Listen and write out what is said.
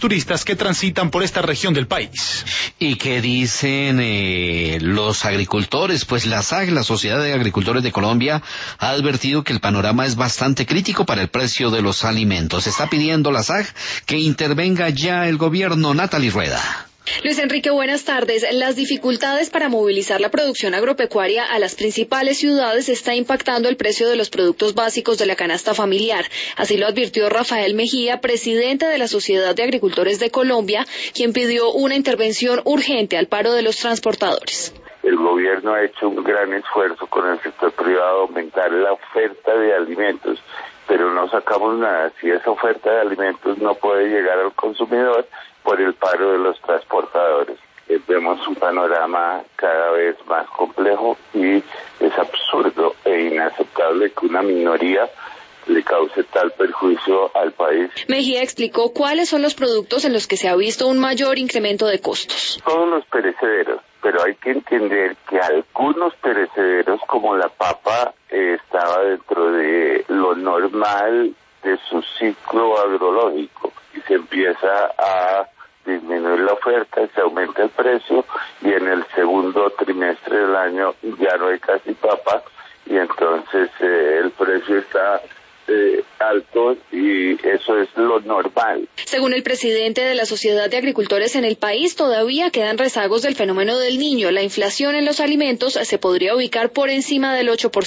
turistas que transitan por esta región del país. ¿Y qué dicen los agricultores? Pues la SAG, la Sociedad de Agricultores de Colombia, ha advertido que el panorama es bastante crítico para el precio de los alimentos. Está pidiendo la SAG que intervenga ya el gobierno. Natalie Rueda. Luis Enrique, buenas tardes. Las dificultades para movilizar la producción agropecuaria a las principales ciudades está impactando el precio de los productos básicos de la canasta familiar. Así lo advirtió Rafael Mejía, presidente de la Sociedad de Agricultores de Colombia, quien pidió una intervención urgente al paro de los transportadores. El gobierno ha hecho un gran esfuerzo con el sector privado a aumentar la oferta de alimentos, pero no sacamos nada. Si esa oferta de alimentos no puede llegar al consumidor por el paro de los transportadores. Vemos un panorama cada vez más complejo y es absurdo e inaceptable que una minoría le cause tal perjuicio al país. Mejía explicó cuáles son los productos en los que se ha visto un mayor incremento de costos. Todos los perecederos, pero hay que entender que algunos perecederos como la papa estaba dentro de lo normal de su ciclo agrológico y se empieza a disminuir la oferta, se aumenta el precio y en el segundo trimestre del año ya no hay casi papa y entonces el precio está alto y eso es lo normal. Según el presidente de la Sociedad de Agricultores en el país, todavía quedan rezagos del fenómeno del Niño. La inflación en los alimentos se podría ubicar por encima del 8%.